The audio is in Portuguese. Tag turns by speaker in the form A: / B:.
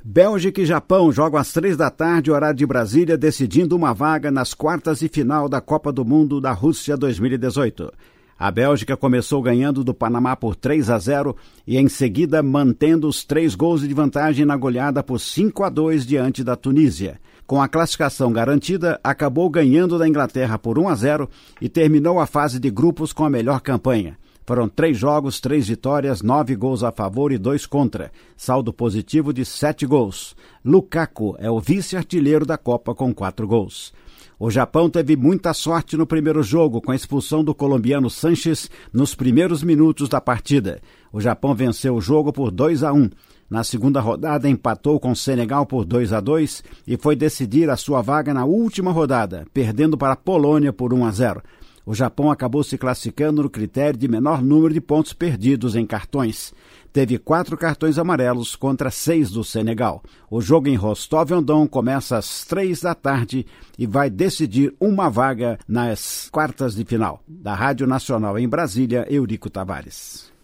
A: Bélgica e Japão jogam às 15h, horário de Brasília, decidindo uma vaga nas quartas de final da Copa do Mundo da Rússia 2018. A Bélgica começou ganhando do Panamá por 3-0 e em seguida mantendo os 3 gols de vantagem na goleada por 5-2 diante da Tunísia. Com a classificação garantida, acabou ganhando da Inglaterra por 1-0 e terminou a fase de grupos com a melhor campanha. Foram 3 jogos, 3 vitórias, 9 gols a favor e 2 contra. Saldo positivo de 7 gols. Lukaku é o vice-artilheiro da Copa com 4 gols. O Japão teve muita sorte no primeiro jogo, com a expulsão do colombiano Sanches nos primeiros minutos da partida. O Japão venceu o jogo por 2-1. Na segunda rodada, empatou com o Senegal por 2-2 e foi decidir a sua vaga na última rodada, perdendo para a Polônia por 1-0. O Japão acabou se classificando no critério de menor número de pontos perdidos em cartões. Teve 4 cartões amarelos contra 6 do Senegal. O jogo em Rostov-on-Don começa às 15h e vai decidir uma vaga nas quartas de final. Da Rádio Nacional em Brasília, Eurico Tavares.